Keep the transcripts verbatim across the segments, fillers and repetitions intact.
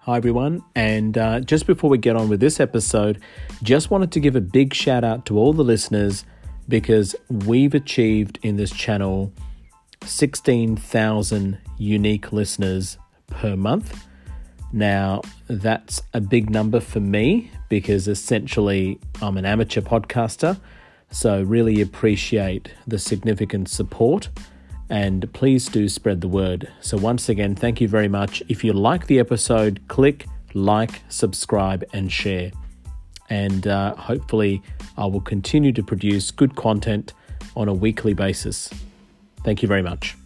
Hi everyone, and uh, just before we get on with this episode, just wanted to give a big shout out to all the listeners because we've achieved in this channel sixteen thousand unique listeners per month. Now, that's a big number for me because essentially I'm an amateur podcaster, so really appreciate the significant support. And please do spread the word. So once again, thank you very much. If you like the episode, click like, subscribe, and share. And uh, hopefully I will continue to produce good content on a weekly basis. Thank you very much.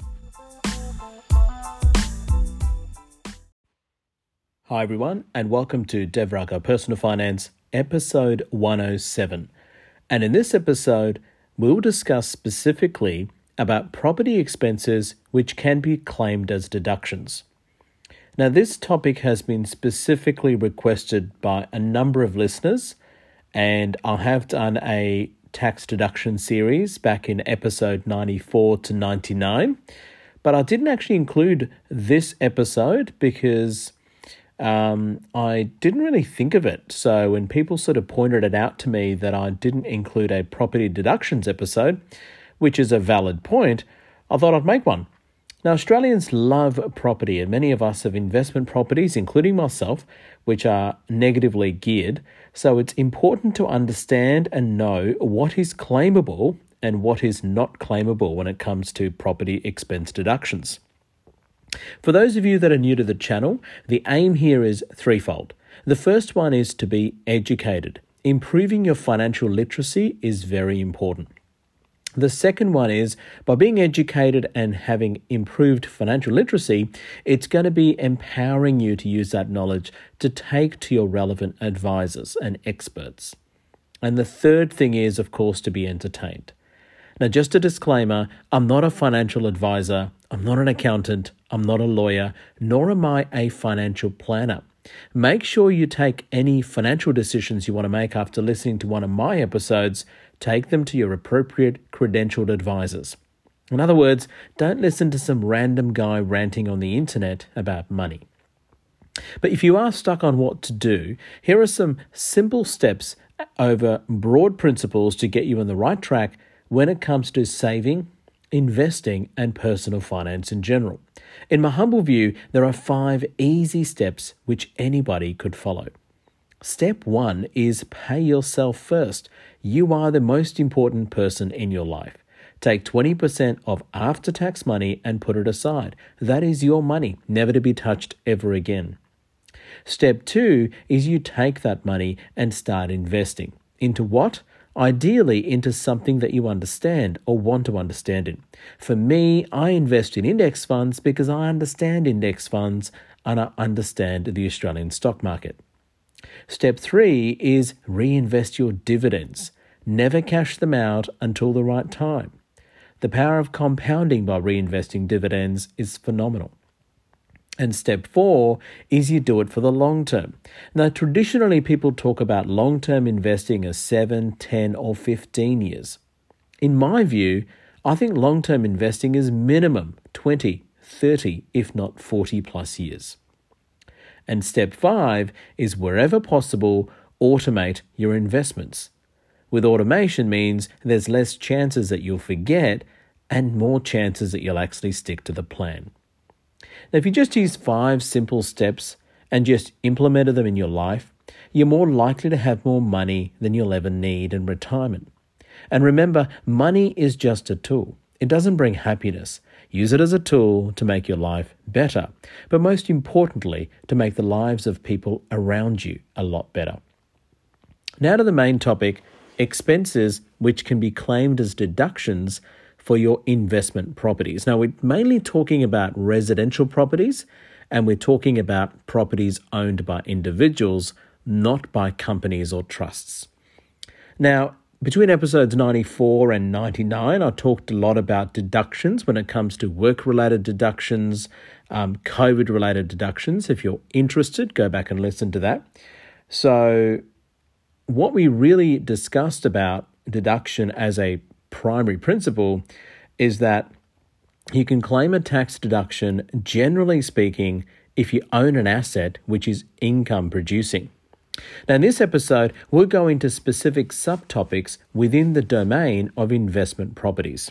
Hi everyone, and welcome to Dev Raga Personal Finance, episode one oh seven. And in this episode, we'll discuss specifically about property expenses which can be claimed as deductions. Now, this topic has been specifically requested by a number of listeners, and I have done a tax deduction series back in episode ninety-four to ninety-nine, but I didn't actually include this episode because um, I didn't really think of it. So when people sort of pointed it out to me that I didn't include a property deductions episode, which is a valid point, I thought I'd make one. Now, Australians love property, and many of us have investment properties, including myself, which are negatively geared. So it's important to understand and know what is claimable and what is not claimable when it comes to property expense deductions. For those of you that are new to the channel, the aim here is threefold. The first one is to be educated. Improving your financial literacy is very important. The second one is, by being educated and having improved financial literacy, it's going to be empowering you to use that knowledge to take to your relevant advisors and experts. And the third thing is, of course, to be entertained. Now, just a disclaimer, I'm not a financial advisor, I'm not an accountant, I'm not a lawyer, nor am I a financial planner. Make sure you take any financial decisions you want to make after listening to one of my episodes, take them to your appropriate credentialed advisors. In other words, don't listen to some random guy ranting on the internet about money. But if you are stuck on what to do, here are some simple steps over broad principles to get you on the right track when it comes to saving, investing, and personal finance in general. In my humble view, there are five easy steps which anybody could follow. Step one is pay yourself first. You are the most important person in your life. Take twenty percent of after-tax money and put it aside. That is your money, never to be touched ever again. Step two is you take that money and start investing. Into what? Ideally into something that you understand or want to understand in. For me, I invest in index funds because I understand index funds and I understand the Australian stock market. Step three is reinvest your dividends. Never cash them out until the right time. The power of compounding by reinvesting dividends is phenomenal. And step four is you do it for the long term. Now, traditionally, people talk about long-term investing as seven, ten, or fifteen years. In my view, I think long-term investing is minimum twenty, thirty, if not forty plus years. And step five is wherever possible, automate your investments. With automation means there's less chances that you'll forget and more chances that you'll actually stick to the plan. Now, if you just use five simple steps and just implemented them in your life, you're more likely to have more money than you'll ever need in retirement. And remember, money is just a tool. It doesn't bring happiness. Use it as a tool to make your life better, but most importantly, to make the lives of people around you a lot better. Now to the main topic, expenses which can be claimed as deductions for your investment properties. Now, we're mainly talking about residential properties, and we're talking about properties owned by individuals, not by companies or trusts. Now, between episodes ninety-four and ninety-nine, I talked a lot about deductions when it comes to work-related deductions, um, COVID-related deductions. If you're interested, go back and listen to that. So what we really discussed about deduction as a primary principle is that you can claim a tax deduction, generally speaking, if you own an asset which is income producing. Now, in this episode, we'll go into specific subtopics within the domain of investment properties.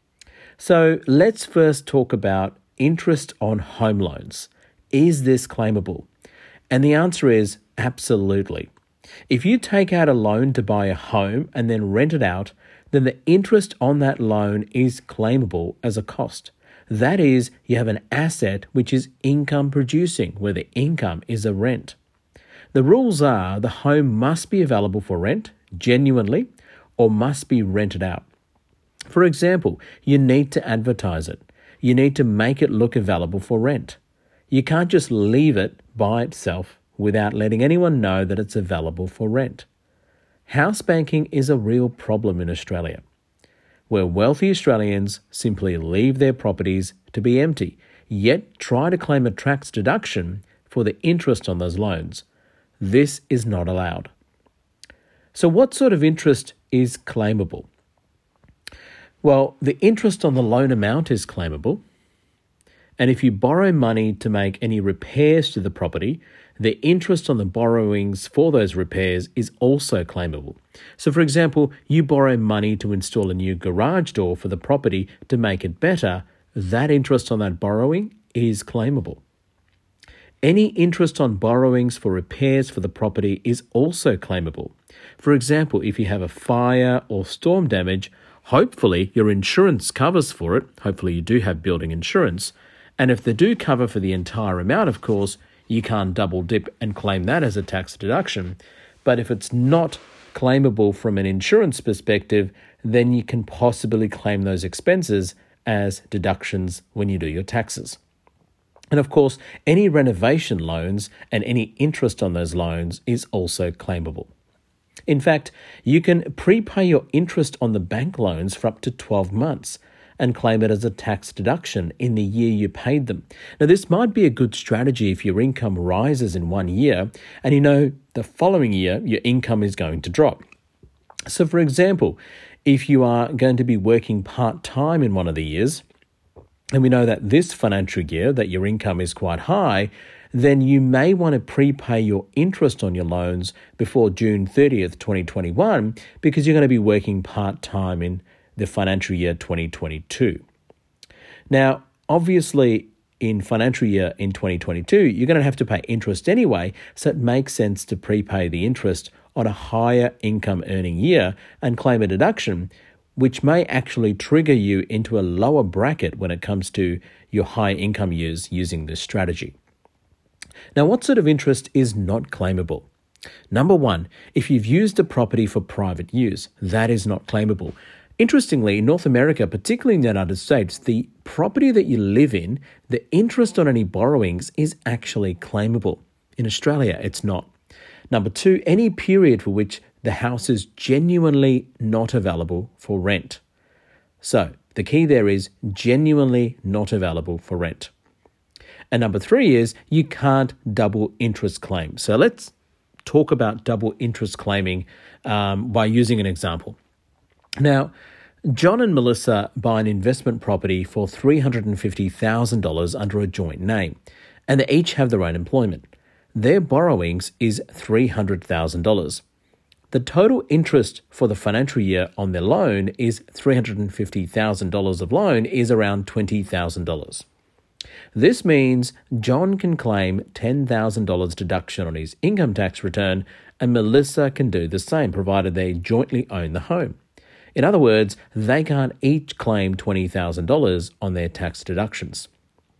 So let's first talk about interest on home loans. Is this claimable? And the answer is absolutely. If you take out a loan to buy a home and then rent it out, then the interest on that loan is claimable as a cost. That is, you have an asset which is income producing, where the income is a rent. The rules are the home must be available for rent, genuinely, or must be rented out. For example, you need to advertise it. You need to make it look available for rent. You can't just leave it by itself without letting anyone know that it's available for rent. House banking is a real problem in Australia, where wealthy Australians simply leave their properties to be empty, yet try to claim a tax deduction for the interest on those loans. This is not allowed. So what sort of interest is claimable? Well, the interest on the loan amount is claimable. And if you borrow money to make any repairs to the property, the interest on the borrowings for those repairs is also claimable. So for example, you borrow money to install a new garage door for the property to make it better, that interest on that borrowing is claimable. Any interest on borrowings for repairs for the property is also claimable. For example, if you have a fire or storm damage, hopefully your insurance covers for it. Hopefully you do have building insurance. And if they do cover for the entire amount, of course, you can't double dip and claim that as a tax deduction. But if it's not claimable from an insurance perspective, then you can possibly claim those expenses as deductions when you do your taxes. And of course, any renovation loans and any interest on those loans is also claimable. In fact, you can prepay your interest on the bank loans for up to twelve months and claim it as a tax deduction in the year you paid them. Now, this might be a good strategy if your income rises in one year and you know the following year your income is going to drop. So, for example, if you are going to be working part-time in one of the years, and we know that this financial year that your income is quite high, then you may want to prepay your interest on your loans before June thirtieth, twenty twenty-one, because you're going to be working part-time in the financial year twenty twenty-two. Now, obviously, in financial year in twenty twenty-two, you're going to have to pay interest anyway, so it makes sense to prepay the interest on a higher income earning year and claim a deduction, which may actually trigger you into a lower bracket when it comes to your high income years using this strategy. Now, what sort of interest is not claimable? Number one, if you've used a property for private use, that is not claimable. Interestingly, in North America, particularly in the United States, the property that you live in, the interest on any borrowings is actually claimable. In Australia, it's not. Number two, any period for which the house is genuinely not available for rent. So the key there is genuinely not available for rent. And number three is you can't double interest claim. So let's talk about double interest claiming um, by using an example. Now, John and Melissa buy an investment property for three hundred fifty thousand dollars under a joint name, and they each have their own employment. Their borrowings is three hundred thousand dollars. The total interest for the financial year on their loan is three hundred fifty thousand dollars of loan is around twenty thousand dollars. This means John can claim ten thousand dollars deduction on his income tax return, and Melissa can do the same, provided they jointly own the home. In other words, they can't each claim twenty thousand dollars on their tax deductions.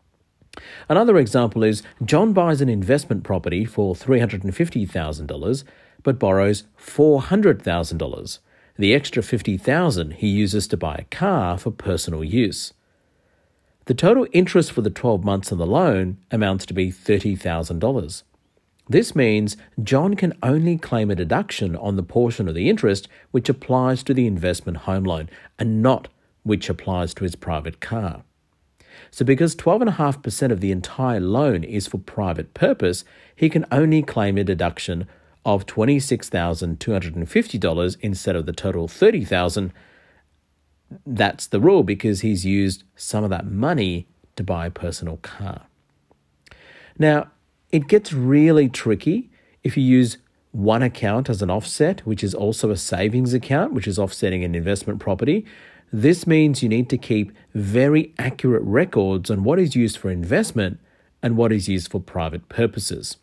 Another example is John buys an investment property for three hundred fifty thousand dollars but borrows four hundred thousand dollars. The extra fifty thousand dollars he uses to buy a car for personal use. The total interest for the twelve months of the loan amounts to be thirty thousand dollars. This means John can only claim a deduction on the portion of the interest which applies to the investment home loan and not which applies to his private car. So because twelve point five percent of the entire loan is for private purpose, he can only claim a deduction of twenty-six thousand two hundred fifty dollars instead of the total thirty thousand dollars. That's the rule because he's used some of that money to buy a personal car. Now, it gets really tricky if you use one account as an offset, which is also a savings account, which is offsetting an investment property. This means you need to keep very accurate records on what is used for investment and what is used for private purposes.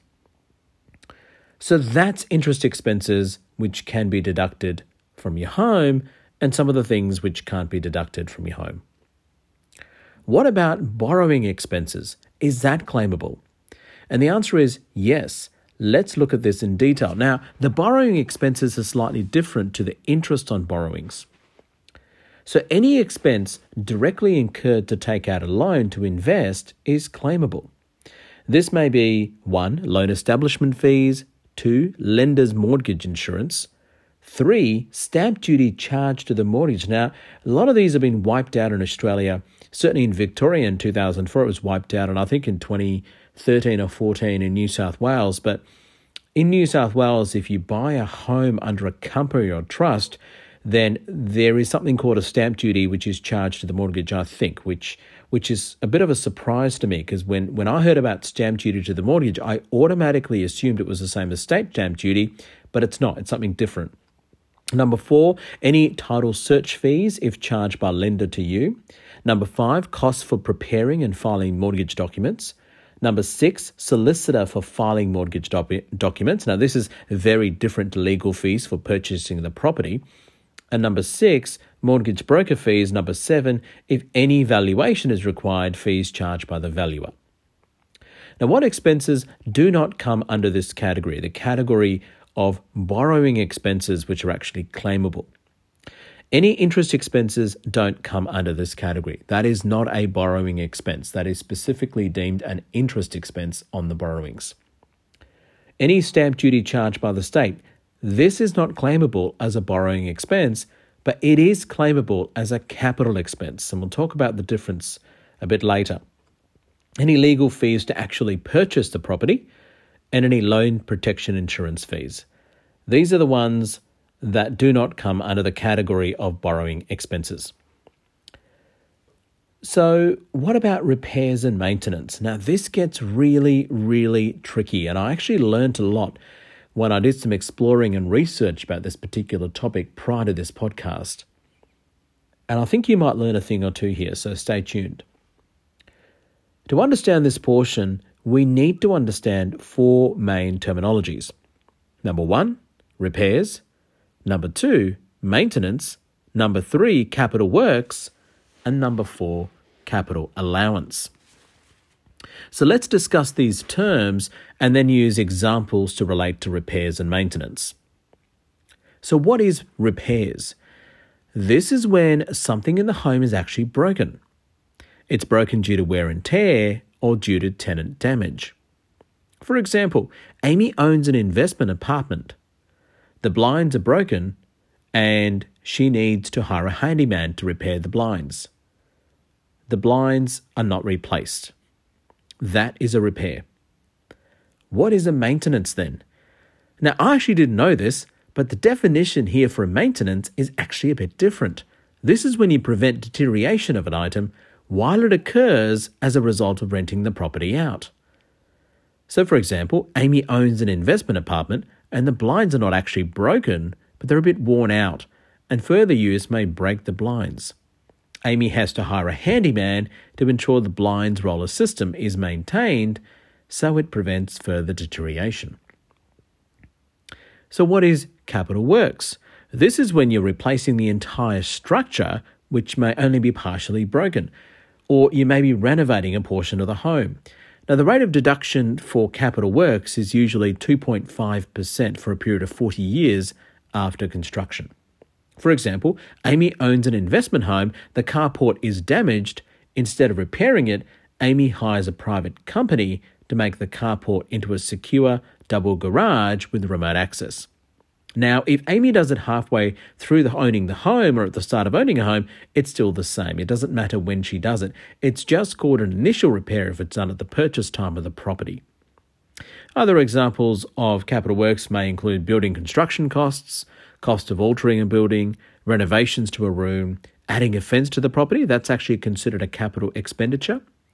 So that's interest expenses which can be deducted from your home and some of the things which can't be deducted from your home. What about borrowing expenses? Is that claimable? And the answer is yes. Let's look at this in detail. Now, the borrowing expenses are slightly different to the interest on borrowings. So any expense directly incurred to take out a loan to invest is claimable. This may be one, loan establishment fees, two, lender's mortgage insurance, three, stamp duty charged to the mortgage. Now, a lot of these have been wiped out in Australia. Certainly in Victoria in two thousand four, it was wiped out, and I think in twenty thirteen or fourteen in New South Wales. But in New South Wales, if you buy a home under a company or trust, then there is something called a stamp duty which is charged to the mortgage, I think, which which is a bit of a surprise to me, because when, when I heard about stamp duty to the mortgage, I automatically assumed it was the same as state stamp duty, but it's not. It's something different. Number four, any title search fees if charged by lender to you. Number five, costs for preparing and filing mortgage documents. Number six, solicitor for filing mortgage doc- documents. Now, this is very different to legal fees for purchasing the property. And number six, mortgage broker fees. Number seven, if any valuation is required, fees charged by the valuer. Now, what expenses do not come under this category? The category of borrowing expenses which are actually claimable. Any interest expenses don't come under this category. That is not a borrowing expense. That is specifically deemed an interest expense on the borrowings. Any stamp duty charged by the state, this is not claimable as a borrowing expense, but it is claimable as a capital expense, and we'll talk about the difference a bit later. Any legal fees to actually purchase the property, and any loan protection insurance fees. These are the ones that do not come under the category of borrowing expenses. So what about repairs and maintenance? Now, this gets really, really tricky, and I actually learned a lot when I did some exploring and research about this particular topic prior to this podcast. And I think you might learn a thing or two here, so stay tuned. To understand this portion, we need to understand four main terminologies. Number one, repairs. Number two, maintenance. Number three, capital works. And number four, capital allowance. So let's discuss these terms and then use examples to relate to repairs and maintenance. So what is repairs? This is when something in the home is actually broken. It's broken due to wear and tear or due to tenant damage. For example, Amy owns an investment apartment. The blinds are broken and she needs to hire a handyman to repair the blinds. The blinds are not replaced. That is a repair. What is a maintenance then? Now, I actually didn't know this, but the definition here for maintenance is actually a bit different. This is when you prevent deterioration of an item while it occurs as a result of renting the property out. So, for example, Amy owns an investment apartment and the blinds are not actually broken, but they're a bit worn out, and further use may break the blinds. Amy has to hire a handyman to ensure the blinds roller system is maintained so it prevents further deterioration. So what is capital works? This is when you're replacing the entire structure, which may only be partially broken, or you may be renovating a portion of the home. Now, the rate of deduction for capital works is usually two point five percent for a period of forty years after construction. For example, Amy owns an investment home, the carport is damaged. Instead of repairing it, Amy hires a private company to make the carport into a secure double garage with remote access. Now, if Amy does it halfway through the owning the home or at the start of owning a home, it's still the same. It doesn't matter when she does it. It's just called an initial repair if it's done at the purchase time of the property. Other examples of capital works may include building construction costs, cost of altering a building, renovations to a room, adding a fence to the property. That's actually considered a capital expenditure.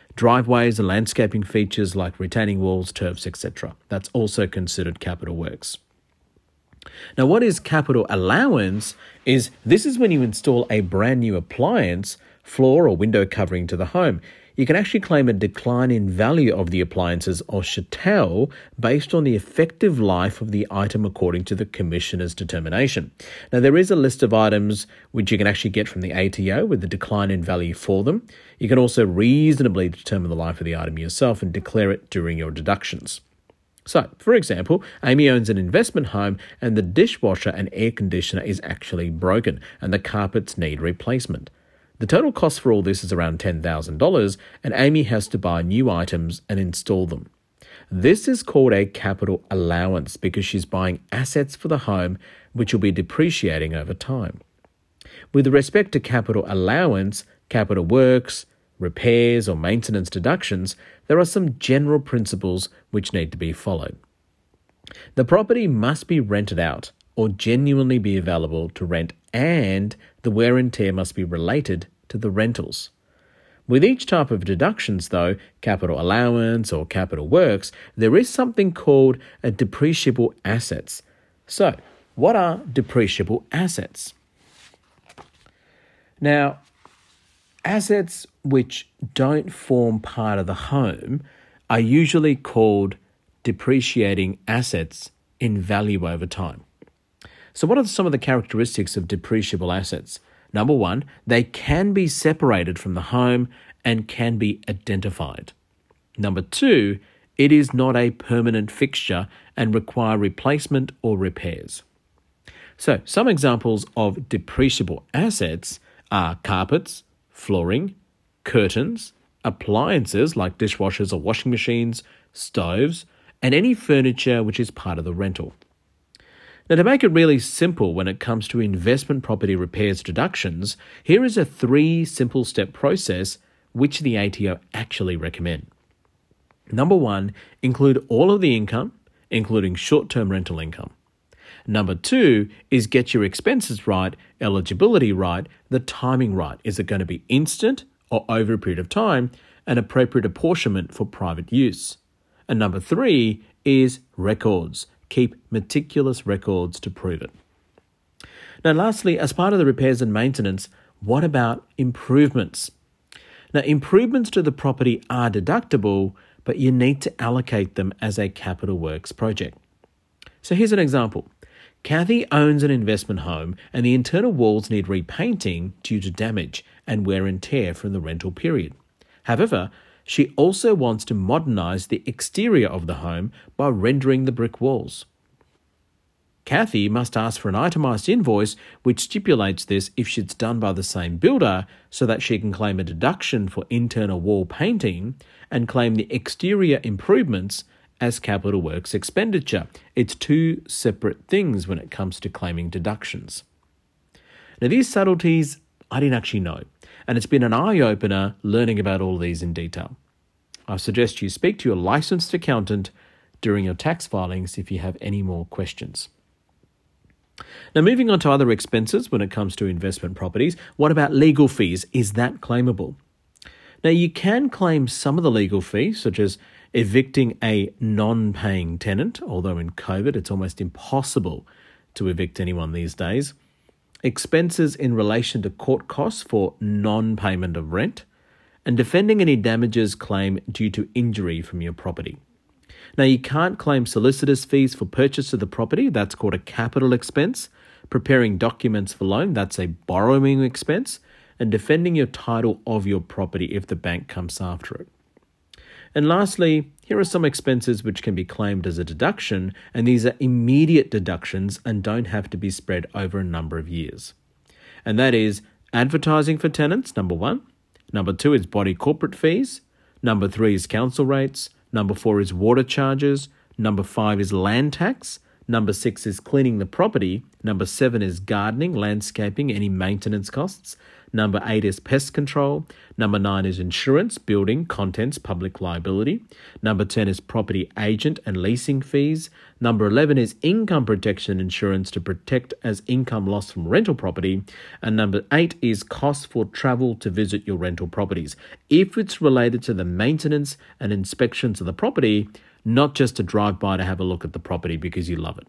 Driveways and landscaping features like retaining walls, turfs, et cetera. That's also considered capital works. Now, what is capital allowance is this is when you install a brand new appliance, floor or window covering to the home. You can actually claim a decline in value of the appliances or chattel based on the effective life of the item according to the Commissioner's determination. Now, there is a list of items which you can actually get from the A T O with the decline in value for them. You can also reasonably determine the life of the item yourself and declare it during your deductions. So, for example, Amy owns an investment home and the dishwasher and air conditioner is actually broken and the carpets need replacement. The total cost for all this is around ten thousand dollars and Amy has to buy new items and install them. This is called a capital allowance because she's buying assets for the home which will be depreciating over time. With respect to capital allowance, capital works, repairs or maintenance deductions, there are some general principles which need to be followed. The property must be rented out or genuinely be available to rent, and the wear and tear must be related to the rentals. With each type of deductions, though, capital allowance or capital works, there is something called a depreciable assets. So, what are depreciable assets? Now, assets which don't form part of the home are usually called depreciating assets in value over time. So what are some of the characteristics of depreciable assets? Number one, they can be separated from the home and can be identified. Number two, it is not a permanent fixture and require replacement or repairs. So some examples of depreciable assets are carpets, flooring, curtains, appliances like dishwashers or washing machines, stoves, and any furniture which is part of the rental. Now, to make it really simple when it comes to investment property repairs deductions, here is a three simple step process which the A T O actually recommend. Number one, include all of the income, including short-term rental income. Number two is get your expenses right, eligibility right, the timing right. Is it going to be instant or over a period of time, and appropriate apportionment for private use? And number three is records. Keep meticulous records to prove it. Now, lastly, as part of the repairs and maintenance, what about improvements? Now, improvements to the property are deductible, but you need to allocate them as a capital works project. So here's an example. Kathy owns an investment home and the internal walls need repainting due to damage and wear and tear from the rental period. However, she also wants to modernise the exterior of the home by rendering the brick walls. Kathy must ask for an itemised invoice which stipulates this if it's done by the same builder so that she can claim a deduction for internal wall painting and claim the exterior improvements as capital works expenditure. It's two separate things when it comes to claiming deductions. Now, these subtleties I didn't actually know, and it's been an eye-opener learning about all these in detail. I suggest you speak to your licensed accountant during your tax filings if you have any more questions. Now, moving on to other expenses when it comes to investment properties, what about legal fees? Is that claimable? Now, you can claim some of the legal fees, such as evicting a non-paying tenant, although in COVID it's almost impossible to evict anyone these days. Expenses in relation to court costs for non-payment of rent, and defending any damages claim due to injury from your property. Now, you can't claim solicitor's fees for purchase of the property. That's called a capital expense. Preparing documents for loan, that's a borrowing expense. And defending your title of your property if the bank comes after it. And lastly, here are some expenses which can be claimed as a deduction, and these are immediate deductions and don't have to be spread over a number of years. And that is advertising for tenants, number one. Number two is body corporate fees. Number three is council rates. Number four is water charges. Number five is land tax. Number six is cleaning the property. Number seven is gardening, landscaping, any maintenance costs. Number eight is pest control. Number nine is insurance, building, contents, public liability. Number ten is property agent and leasing fees. Number eleven is income protection insurance to protect as income loss from rental property. And number eight is costs for travel to visit your rental properties. If it's related to the maintenance and inspections of the property, not just to drive by to have a look at the property because you love it.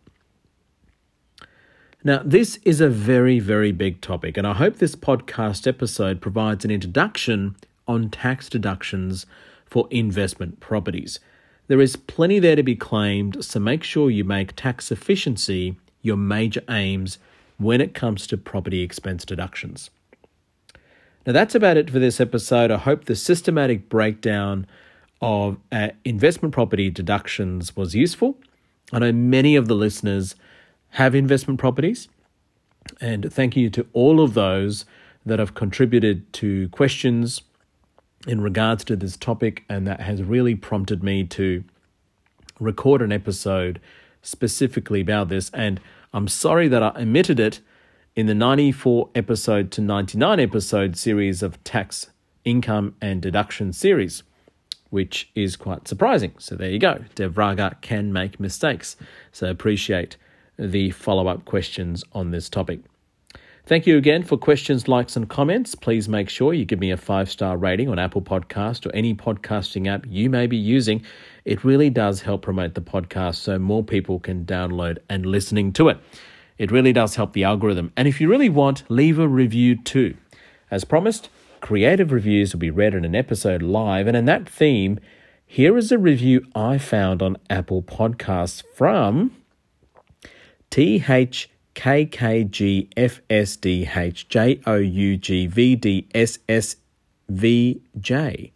Now, this is a very, very big topic, and I hope this podcast episode provides an introduction on tax deductions for investment properties. There is plenty there to be claimed, so make sure you make tax efficiency your major aims when it comes to property expense deductions. Now, that's about it for this episode. I hope the systematic breakdown of uh, investment property deductions was useful. I know many of the listeners have investment properties, and thank you to all of those that have contributed to questions in regards to this topic, and that has really prompted me to record an episode specifically about this. And I'm sorry that I omitted it in the ninety-four episode to ninety-nine episode series of tax, income and deduction series, which is quite surprising. So there you go. Dev Raga can make mistakes. So appreciate the follow-up questions on this topic. Thank you again for questions, likes and comments. Please make sure you give me a five-star rating on Apple Podcast or any podcasting app you may be using. It really does help promote the podcast so more people can download and listening to it. It really does help the algorithm. And if you really want, leave a review too. As promised, creative reviews will be read in an episode live. And in that theme, here is a review I found on Apple Podcasts from T H K K G F S D H J O U G V D S S V J.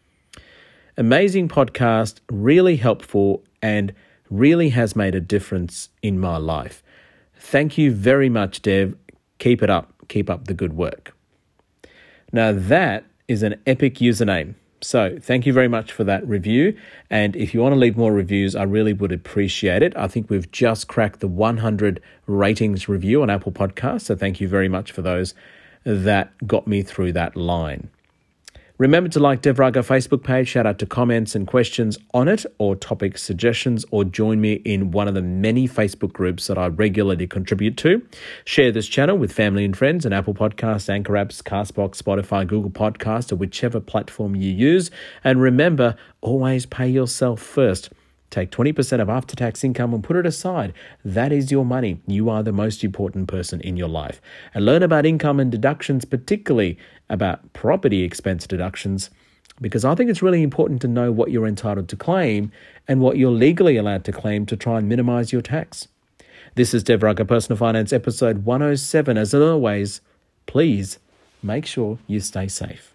Amazing podcast, really helpful, and really has made a difference in my life. Thank you very much, Dev. Keep it up. Keep up the good work. Now that is an epic username. So thank you very much for that review. And if you want to leave more reviews, I really would appreciate it. I think we've just cracked the one hundred ratings review on Apple Podcasts. So thank you very much for those that got me through that line. Remember to like Dev Raga Facebook page, shout out to comments and questions on it or topic suggestions, or join me in one of the many Facebook groups that I regularly contribute to. Share this channel with family and friends on Apple Podcasts, Anchor apps, Castbox, Spotify, Google Podcasts, or whichever platform you use. And remember, always pay yourself first. Take twenty percent of after-tax income and put it aside. That is your money. You are the most important person in your life. And learn about income and deductions, particularly about property expense deductions, because I think it's really important to know what you're entitled to claim and what you're legally allowed to claim to try and minimize your tax. This is Dev Raga Personal Finance episode one oh seven. As always, please make sure you stay safe.